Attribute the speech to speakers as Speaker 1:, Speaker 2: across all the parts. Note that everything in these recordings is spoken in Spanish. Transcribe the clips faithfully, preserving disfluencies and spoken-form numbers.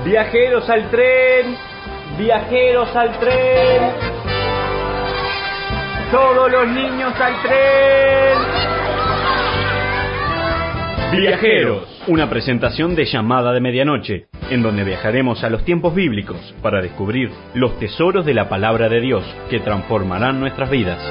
Speaker 1: Viajeros al tren, viajeros al tren. Todos los niños al tren. Viajeros, una presentación de Llamada de Medianoche, en donde viajaremos a los tiempos bíblicos para descubrir los tesoros de la palabra de Dios que transformarán nuestras vidas.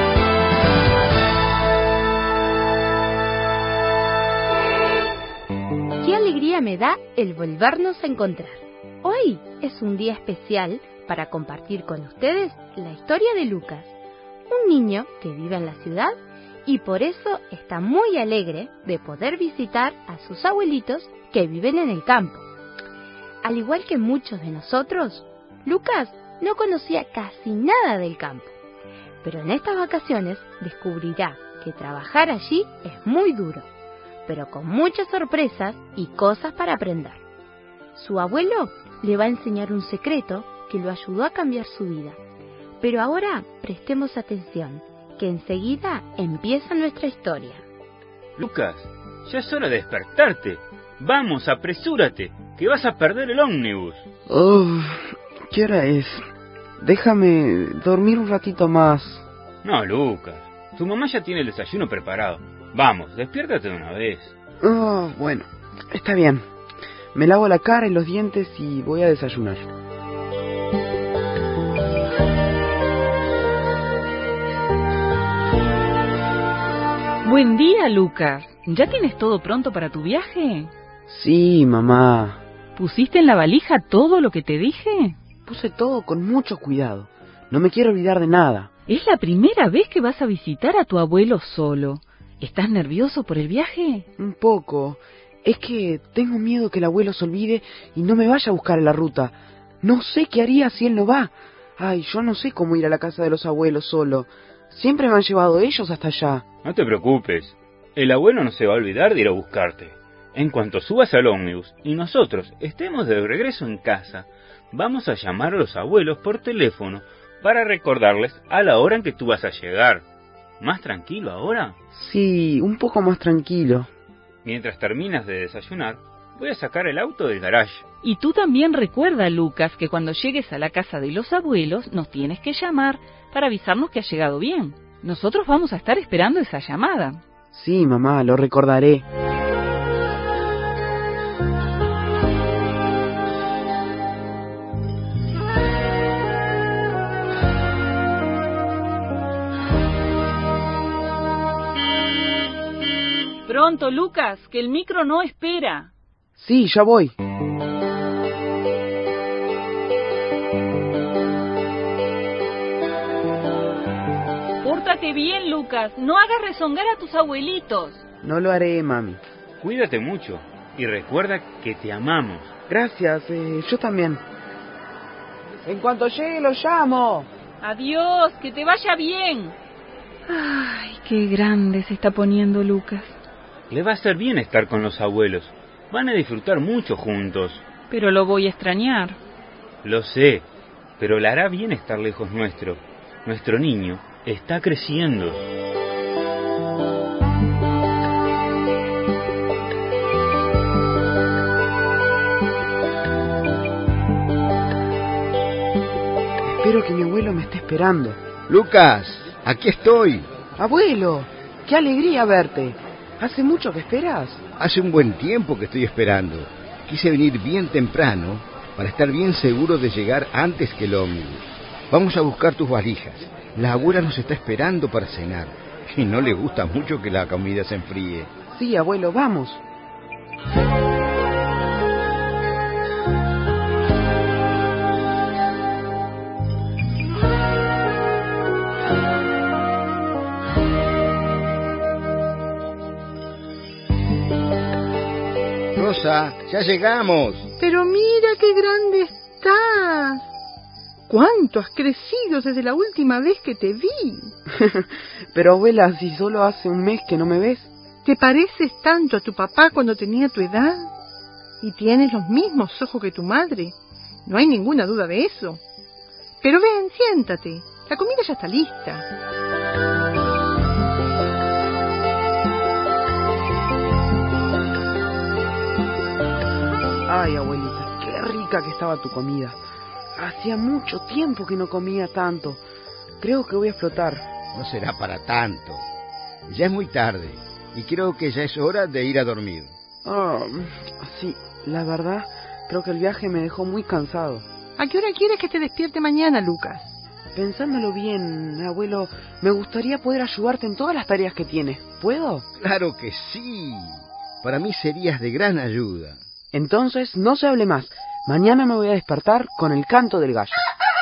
Speaker 2: Qué alegría me da el volvernos a encontrar. Hoy es un día especial para compartir con ustedes la historia de Lucas, un niño que vive en la ciudad y por eso está muy alegre de poder visitar a sus abuelitos que viven en el campo. Al igual que muchos de nosotros, Lucas no conocía casi nada del campo, pero en estas vacaciones descubrirá que trabajar allí es muy duro, pero con muchas sorpresas y cosas para aprender. Su abuelo le va a enseñar un secreto que lo ayudó a cambiar su vida. Pero ahora prestemos atención, que enseguida empieza nuestra historia.
Speaker 3: Lucas, ya es hora de despertarte. Vamos, apresúrate, que vas a perder el ómnibus.
Speaker 4: Oh, ¿qué hora es? Déjame dormir un ratito más.
Speaker 3: No, Lucas, tu mamá ya tiene el desayuno preparado. Vamos, despiértate de una vez.
Speaker 4: Oh, bueno, está bien. Me lavo la cara y los dientes y voy a desayunar.
Speaker 5: Buen día, Lucas. ¿Ya tienes todo pronto para tu viaje?
Speaker 4: Sí, mamá.
Speaker 5: ¿Pusiste en la valija todo lo que te dije?
Speaker 4: Puse todo con mucho cuidado. No me quiero olvidar de nada.
Speaker 5: Es la primera vez que vas a visitar a tu abuelo solo. ¿Estás nervioso por el viaje?
Speaker 4: Un poco. Es que tengo miedo que el abuelo se olvide y no me vaya a buscar en la ruta. No sé qué haría si él no va. Ay, yo no sé cómo ir a la casa de los abuelos solo. Siempre me han llevado ellos hasta allá.
Speaker 3: No te preocupes. El abuelo no se va a olvidar de ir a buscarte. En cuanto subas al ómnibus y nosotros estemos de regreso en casa, vamos a llamar a los abuelos por teléfono para recordarles a la hora en que tú vas a llegar. ¿Más tranquilo ahora?
Speaker 4: Sí, un poco más tranquilo.
Speaker 3: Mientras terminas de desayunar, voy a sacar el auto del garage.
Speaker 5: Y tú también recuerda, Lucas, que cuando llegues a la casa de los abuelos nos tienes que llamar para avisarnos que has llegado bien. Nosotros vamos a estar esperando esa llamada.
Speaker 4: Sí, mamá, lo recordaré.
Speaker 5: Pronto, Lucas, que el micro no espera.
Speaker 4: Sí, ya voy.
Speaker 5: Pórtate bien, Lucas. No hagas rezongar a tus abuelitos.
Speaker 4: No lo haré, mami.
Speaker 3: Cuídate mucho y recuerda que te amamos.
Speaker 4: Gracias, eh, yo también. En cuanto llegue lo llamo.
Speaker 5: Adiós, que te vaya bien. Ay, qué grande se está poniendo Lucas.
Speaker 3: Le va a hacer bien estar con los abuelos. Van a disfrutar mucho juntos.
Speaker 5: Pero lo voy a extrañar.
Speaker 3: Lo sé, pero le hará bien estar lejos nuestro. Nuestro niño está creciendo.
Speaker 4: Espero que mi abuelo me esté esperando.
Speaker 6: Lucas, aquí estoy.
Speaker 4: Abuelo, qué alegría verte. ¿Hace mucho que esperas?
Speaker 6: Hace un buen tiempo que estoy esperando. Quise venir bien temprano para estar bien seguro de llegar antes que el ómnibus. Vamos a buscar tus valijas. La abuela nos está esperando para cenar y no le gusta mucho que la comida se enfríe.
Speaker 4: Sí, abuelo, vamos.
Speaker 6: Rosa, ya llegamos.
Speaker 7: Pero mira qué grande estás. ¿Cuánto has crecido desde la última vez que te vi?
Speaker 4: Pero abuela, si solo hace un mes que no me ves.
Speaker 7: ¿Te pareces tanto a tu papá cuando tenía tu edad? Y tienes los mismos ojos que tu madre. No hay ninguna duda de eso. Pero ven, siéntate. La comida ya está lista.
Speaker 4: Ay, abuelita, qué rica que estaba tu comida. Hacía mucho tiempo que no comía tanto. Creo que voy a explotar.
Speaker 6: No será para tanto. Ya es muy tarde y creo que ya es hora de ir a dormir.
Speaker 4: Oh, sí, la verdad, creo que el viaje me dejó muy cansado.
Speaker 7: ¿A qué hora quieres que te despierte mañana, Lucas?
Speaker 4: Pensándolo bien, abuelo, me gustaría poder ayudarte en todas las tareas que tienes. ¿Puedo?
Speaker 6: Claro que sí. Para mí serías de gran ayuda.
Speaker 4: Entonces, no se hable más. Mañana me voy a despertar con el canto del gallo.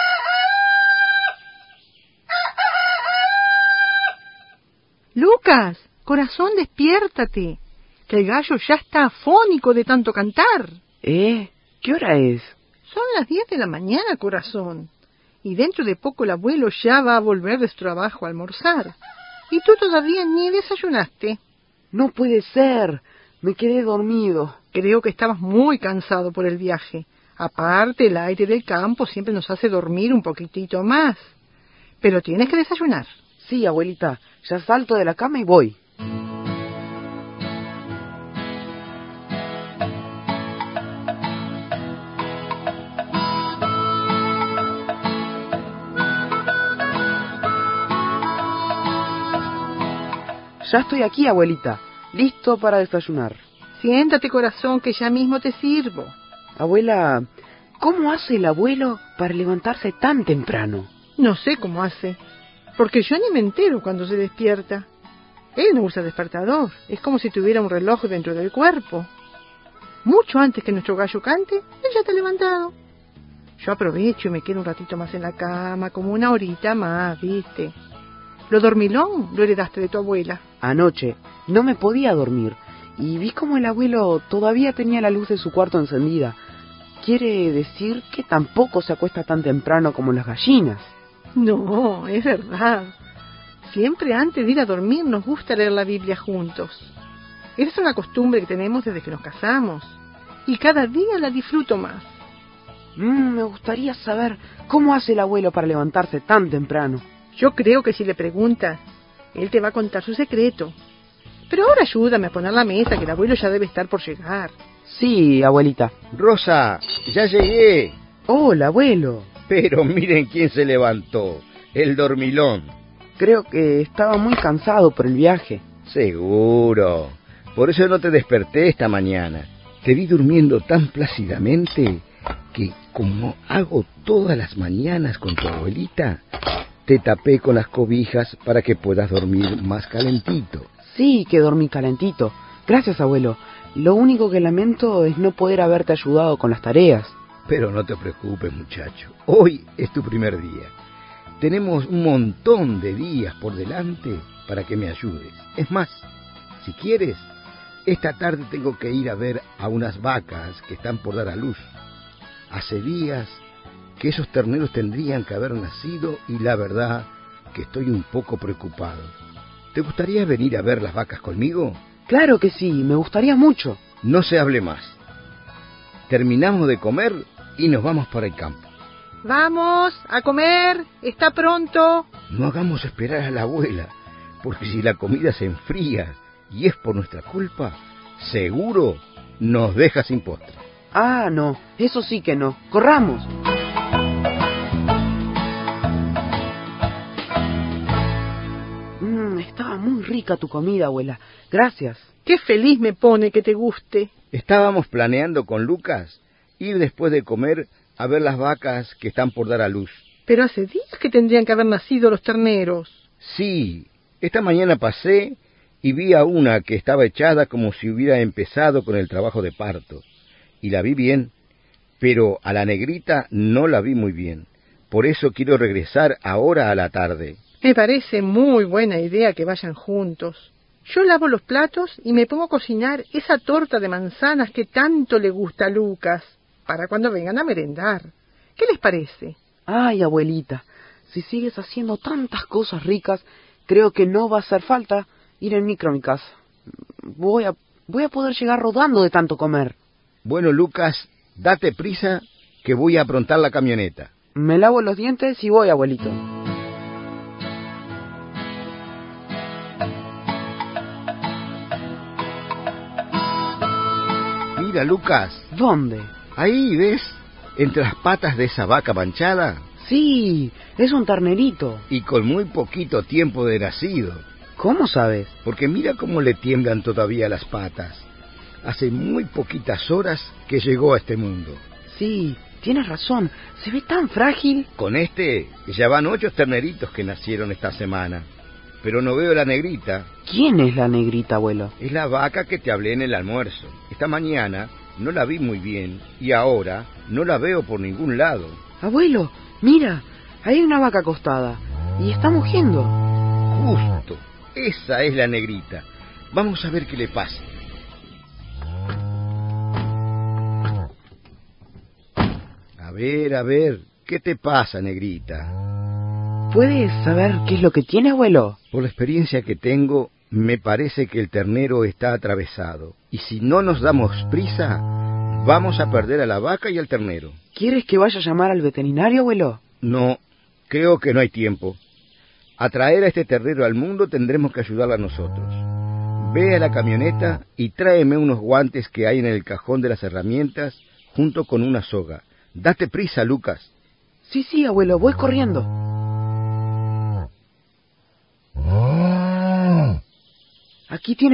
Speaker 7: Lucas, corazón, despiértate, que el gallo ya está afónico de tanto cantar.
Speaker 4: ¿Eh? ¿Qué hora es?
Speaker 7: Son las diez de la mañana, corazón, y dentro de poco el abuelo ya va a volver de su trabajo a almorzar. Y tú todavía ni desayunaste.
Speaker 4: No puede ser, me quedé dormido.
Speaker 7: Creo que estabas muy cansado por el viaje. Aparte, el aire del campo siempre nos hace dormir un poquitito más. Pero tienes que desayunar.
Speaker 4: Sí, abuelita, ya salto de la cama y voy. Ya estoy aquí, abuelita, listo para desayunar.
Speaker 7: Siéntate, corazón, que ya mismo te sirvo.
Speaker 4: Abuela, ¿cómo hace el abuelo para levantarse tan temprano?
Speaker 7: No sé cómo hace, porque yo ni me entero cuando se despierta. Él no usa despertador, es como si tuviera un reloj dentro del cuerpo. Mucho antes que nuestro gallo cante, él ya está levantado. Yo aprovecho y me quedo un ratito más en la cama, como una horita más, ¿viste? Lo dormilón lo heredaste de tu abuela.
Speaker 4: Anoche no me podía dormir y vi como el abuelo todavía tenía la luz de su cuarto encendida. Quiere decir que tampoco se acuesta tan temprano como las gallinas.
Speaker 7: No, es verdad. Siempre antes de ir a dormir nos gusta leer la Biblia juntos. Esa es una costumbre que tenemos desde que nos casamos. Y cada día la disfruto más.
Speaker 4: Mm, me gustaría saber cómo hace el abuelo para levantarse tan temprano.
Speaker 7: Yo creo que si le preguntas, él te va a contar su secreto. Pero ahora ayúdame a poner la mesa, que el abuelo ya debe estar por llegar.
Speaker 4: Sí, abuelita.
Speaker 6: Rosa, ya llegué.
Speaker 4: Hola, abuelo.
Speaker 6: Pero miren quién se levantó, el dormilón.
Speaker 4: Creo que estaba muy cansado por el viaje.
Speaker 6: Seguro. Por eso no te desperté esta mañana. Te vi durmiendo tan plácidamente que, como hago todas las mañanas con tu abuelita, te tapé con las cobijas para que puedas dormir más calentito.
Speaker 4: Sí, que dormí calentito. Gracias, abuelo. Lo único que lamento es no poder haberte ayudado con las tareas.
Speaker 6: Pero no te preocupes, muchacho. Hoy es tu primer día. Tenemos un montón de días por delante para que me ayudes. Es más, si quieres, esta tarde tengo que ir a ver a unas vacas que están por dar a luz. Hace días que esos terneros tendrían que haber nacido y la verdad que estoy un poco preocupado. ¿Te gustaría venir a ver las vacas conmigo?
Speaker 4: Claro que sí, me gustaría mucho.
Speaker 6: No se hable más. Terminamos de comer y nos vamos para el campo.
Speaker 7: Vamos, a comer, está pronto.
Speaker 6: No hagamos esperar a la abuela, porque si la comida se enfría y es por nuestra culpa, seguro nos deja sin postre.
Speaker 4: Ah, no, eso sí que no. ¡Corramos! Mm, estaba muy rica tu comida, abuela. Gracias.
Speaker 7: Qué feliz me pone que te guste.
Speaker 6: Estábamos planeando con Lucas ir después de comer a ver las vacas que están por dar a luz.
Speaker 7: Pero hace días que tendrían que haber nacido los terneros.
Speaker 6: Sí, esta mañana pasé y vi a una que estaba echada como si hubiera empezado con el trabajo de parto. Y la vi bien, pero a la negrita no la vi muy bien. Por eso quiero regresar ahora a la tarde.
Speaker 7: Me parece muy buena idea que vayan juntos. Yo lavo los platos y me pongo a cocinar esa torta de manzanas que tanto le gusta a Lucas, para cuando vengan a merendar. ¿Qué les parece?
Speaker 4: Ay, abuelita, si sigues haciendo tantas cosas ricas, creo que no va a hacer falta ir en micro a mi casa. Voy a, voy a poder llegar rodando de tanto comer.
Speaker 6: Bueno, Lucas, date prisa que voy a aprontar la camioneta.
Speaker 4: Me lavo los dientes y voy, abuelito.
Speaker 6: Mira, Lucas.
Speaker 4: ¿Dónde?
Speaker 6: Ahí, ¿ves? entre las patas de esa vaca manchada?
Speaker 4: Sí, es un ternerito.
Speaker 6: Y con muy poquito tiempo de nacido.
Speaker 4: ¿Cómo sabes?
Speaker 6: Porque mira cómo le tiemblan todavía las patas. Hace muy poquitas horas que llegó a este mundo.
Speaker 4: Sí, tienes razón, se ve tan frágil.
Speaker 6: Con este ya van ocho terneritos que nacieron esta semana. Pero no veo la negrita.
Speaker 4: ¿Quién es la negrita, abuelo?
Speaker 6: Es la vaca que te hablé en el almuerzo. Esta mañana no la vi muy bien y ahora no la veo por ningún lado.
Speaker 4: Abuelo, mira, hay una vaca acostada y está mugiendo.
Speaker 6: Justo, esa es la negrita. Vamos a ver qué le pasa. A ver, a ver, ¿qué te pasa, negrita?
Speaker 4: ¿Puedes saber qué es lo que tiene, abuelo?
Speaker 6: Por la experiencia que tengo, me parece que el ternero está atravesado. Y si no nos damos prisa, vamos a perder a la vaca y al ternero.
Speaker 4: ¿Quieres que vaya a llamar al veterinario, abuelo?
Speaker 6: No, creo que no hay tiempo. A traer a este ternero al mundo tendremos que ayudarla nosotros. Ve a la camioneta y tráeme unos guantes que hay en el cajón de las herramientas junto con una soga. Date prisa, Lucas.
Speaker 4: Sí, sí, abuelo, voy corriendo. Aquí tienes